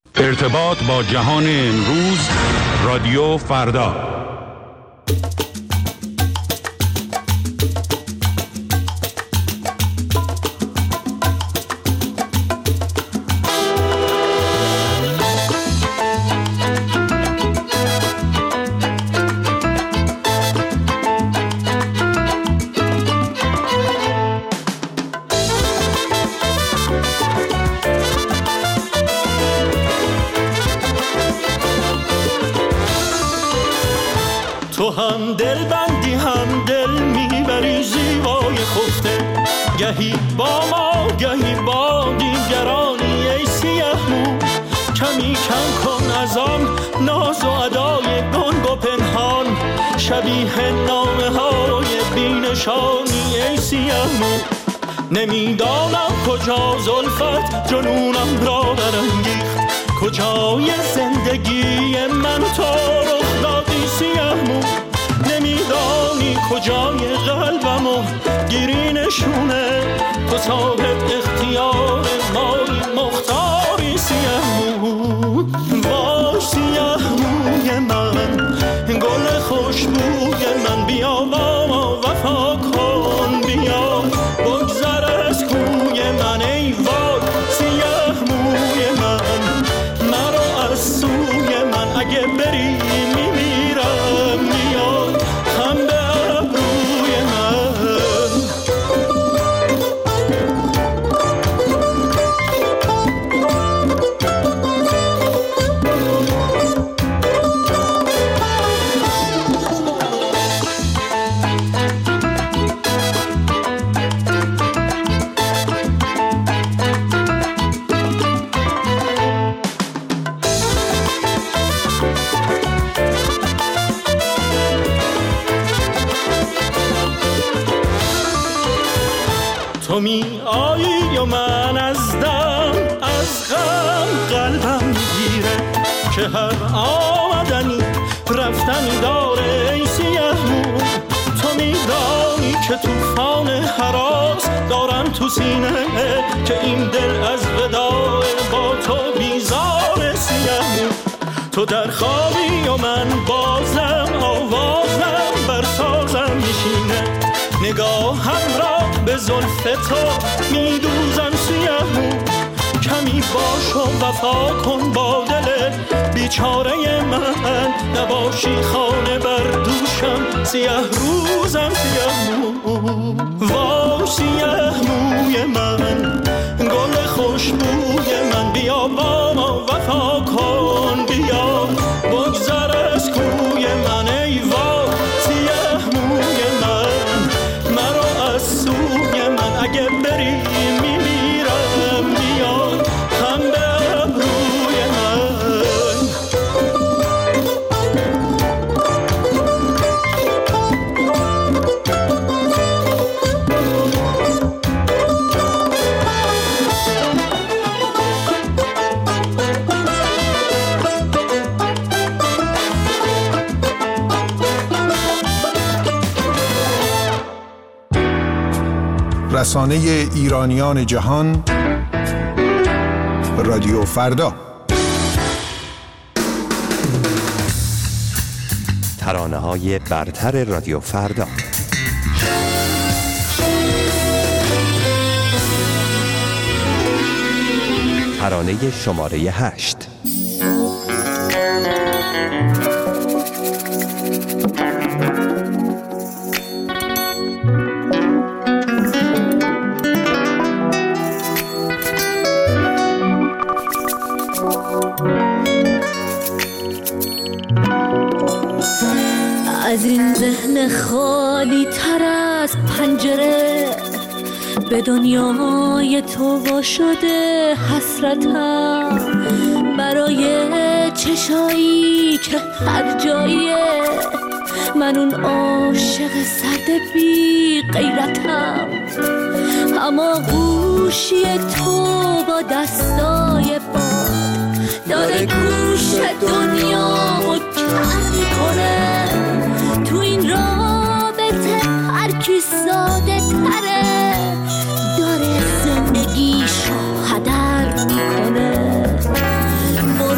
ارتباط با جهان امروز، رادیو فردا. تو هم دل بندی هم دل میبری زیبای خفته، گهی با ما گهی با دیگرانی ای سیه مو. کمی کم کن از آن ناز و ادای گنگ و پنهان، شبیه نامه های بینشانی ای سیه مو. نمیدانم کجا زلفت جنونم را برانگیخت، کجای زندگی من تو رخ دادی سیه مو. نمیدانی کجای قلبمو گیری نشونه، تو صاحب اختیار مایی مختاری سیه مو. وای سیه موی من، گل خوشبوی من، بیا با ما وفا کن، بیا بگذر از کوی من. ای وای سیه موی من، مرا از سوی من، اگه بری میمیرم، بیا خم به ابروی من. تو می آیی و من از دم از غم قلبم میگیره، که هر آمدنی رفتنی داره ای سیه مو. تو میدانی که توفان هراس دارم تو سینه، که این دل از وداع با تو بیزار سیه مو. تو در خوابی و من بازم آوازم بر سازم میشینه، نگاهم را به زلف تو میدوزم سیه مو. کمی باش و وفا کن با دل بیچاره من، نباشی خانه بر دوشم سیه روزم سیه مو. وای سیه موی من، گل خوشبوی من، بیا با ما وفا کن، بیا بگذر از کوی من. ای وای سیه موی من، مرا از سوی من، اگه بری میمیرم، بیا خم به ابروی من. رسانه ایرانیان جهان، رادیو فردا. ترانه‌های برتر رادیو فردا. ترانه شماره 8. از این ذهن خالی تر از پنجره، به دنیای تو وا شده حسرتم، برای چشایی که هر جاییه من اون عاشق سرد بی غیرتم. اما گوشی تو با دستای باد داره گوش دنیامو کم میکنه. تو این رابطه هر کی ساده تره داره زندگیشو هدر میکنه.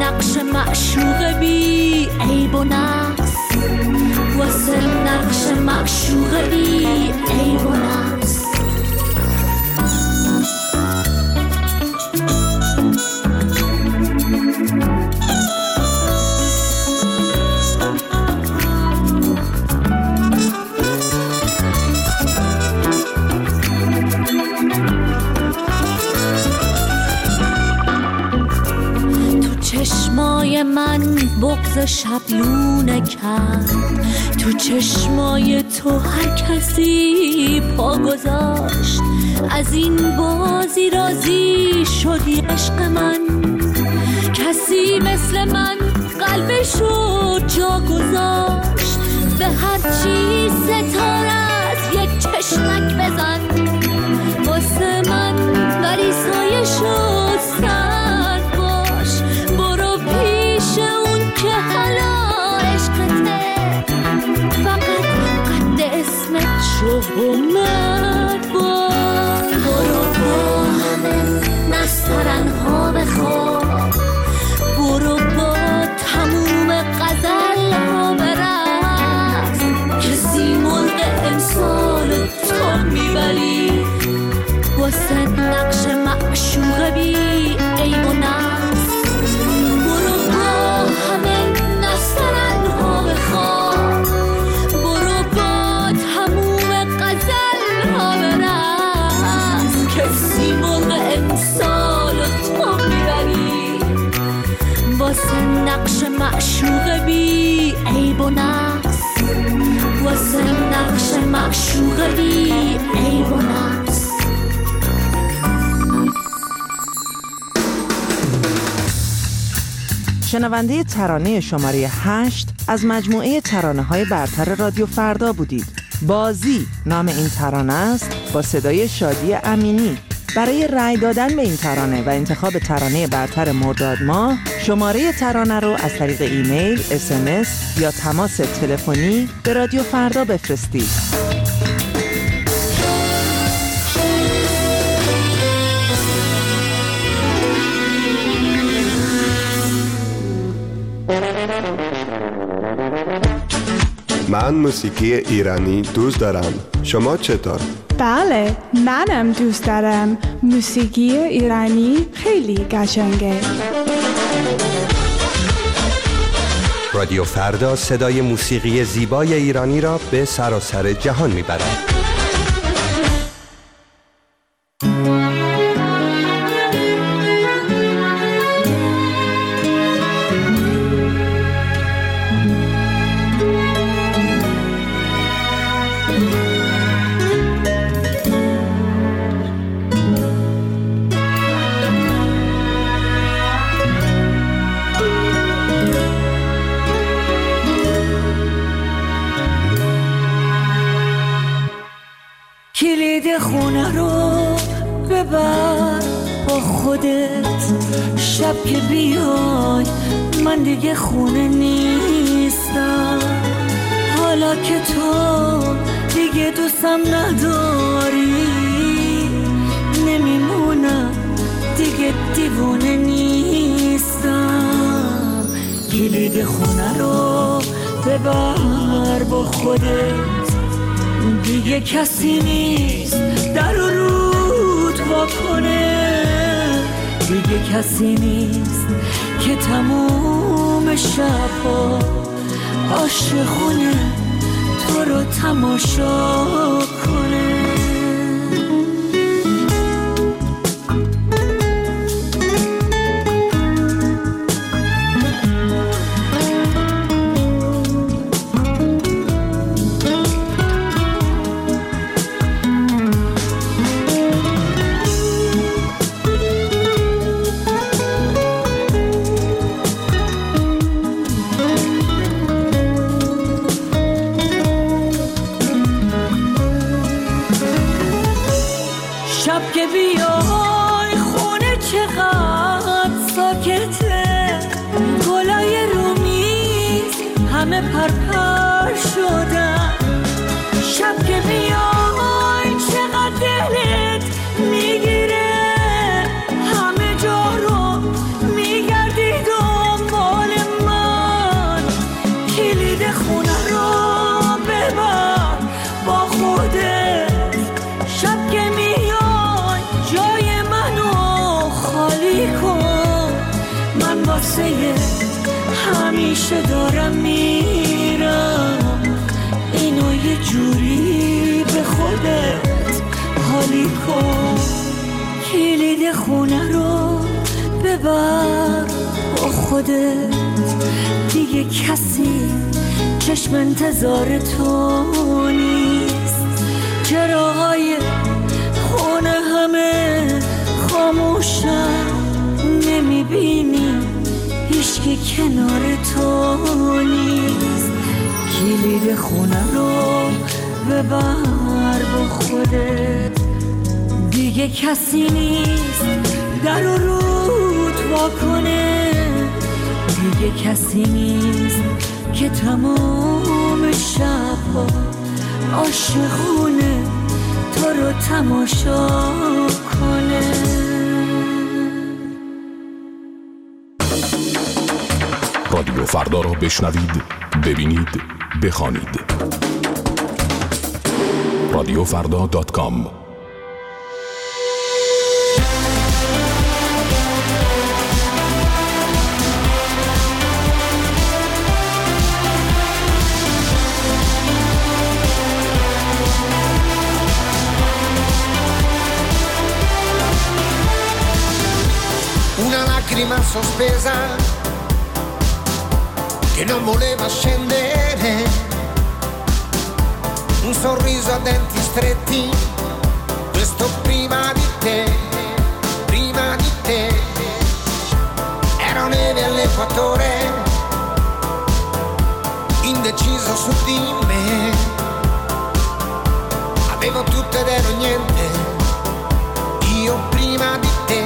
نقش معشوق بی عیب و نقص، واسه نقش معشوق بی عیب و نقص. چشمای من بغض شبلونه کرد، تو چشمای تو هر کسی پا گذاشت. از این بازی راضی شدی عشق من، کسی مثل من قلبشو جا گذاشت. به هر چی ستاره از یک چشمک بزن واسه من، ولی سایه شد سر باش. برو پیش اون که حالا عشقته، فقط قد اسمت شو اومد باش. برو با همه نسترن ها بخواب، برو با تموم غزل ها برقص. کسی مرغ امسال تو میبری واسه نقش معشوق بی عیب و نقص. برو با همه نسترن ها بخواب، برو با تموم غزل ها برقص. کسی مرغ امسال تو میبری واسه نقش معشوق بی عیب و نقص، واسه نقش معشوق بی عیب و نقص. شنونده ترانه شماره 8 از مجموعه ترانه‌های برتر رادیو فردا بودید. بازی نام این ترانه است با صدای شادی امینی. برای رأی دادن به این ترانه و انتخاب ترانه برتر مرداد ماه، شماره ترانه رو از طریق ایمیل، SMS یا تماس تلفنی به رادیو فردا بفرستید. من موسیقی ایرانی دوست دارم. شما چطور؟ بله، منم دوست دارم. موسیقی ایرانی خیلی قشنگه. رادیو فردا صدای موسیقی زیبای ایرانی را به سراسر جهان میبرد. کلید خونه رو ببر با خودت، شب که بیای من دیگه خونه نیستم. حالا که تو دیگه دوستم نداری، نمیمونم دیگه دیوونه نیستم. کلید خونه رو ببر با خودت، دیگه کسی نیست در رو رود واکنه. دیگه کسی نیست که تموم شبا عاشقونه تو رو تماشا کنه. شب که بیای خونه چقدر ساکته، گلای رومیز همه پرپر شدن. شب که بیای چقدر دلت میگیره، همه جا رو میگردی دنبالش. باشه دارم میرم، اینو یه جوری به خودت حالی کن، کلید خونه رو ببر با خودت، دیگه کسی چشم انتظار تو نیست، چراهای خونه همه خاموشن، نمیبینی هیچکی کنار تو نیست، کلید خونه رو ببر با خودت، دیگه کسی نیست در و رود واکنه، دیگه کسی نیست که تمام شبها عاشقونه تو رو تماشا کنه. رادیو فردا را بشنوید، ببینید، بخوانید. radiofrda.com. Una lacrima sospesa che non voleva scendere, un sorriso a denti stretti, questo prima di te, ero neve all'equatore, indeciso su di me, avevo tutto ed ero niente, io prima di te,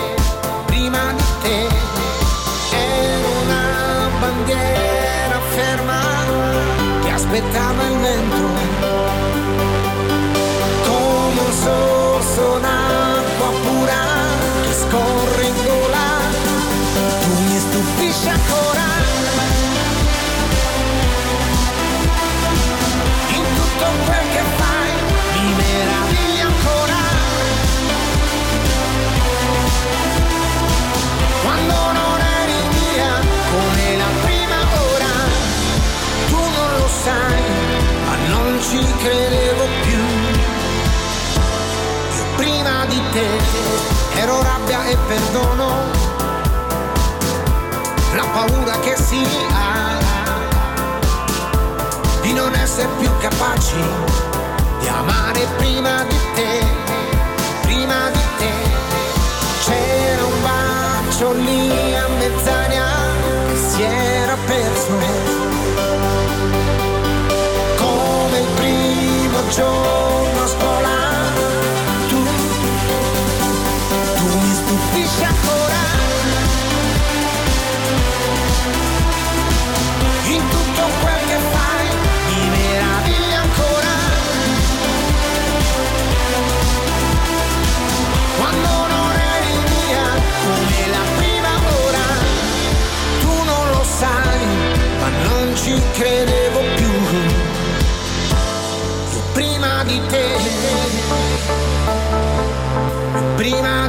ero una bandiera ferma che aspettava il vento, come un sorso d'acqua pura che scorre in gola, tu mi stupisci ancora, in tutto quel che fai mi meravigli ancora, quando non eri mia come la prima ora, tu non lo sai, ma non ci credevo più, io prima di te ero rabbia e perdono, la paura che si ha di non essere più capaci di amare prima di te, c'era un bacio lì a mezz'aria che si era perso, come il primo giorno a scuola, tu mi stupisci ancora, in tutto quel che fai mi meraviglia ancora, quando non eri mia come la prima ora, tu non lo sai, ma non ci credevo più, io prima di te, prima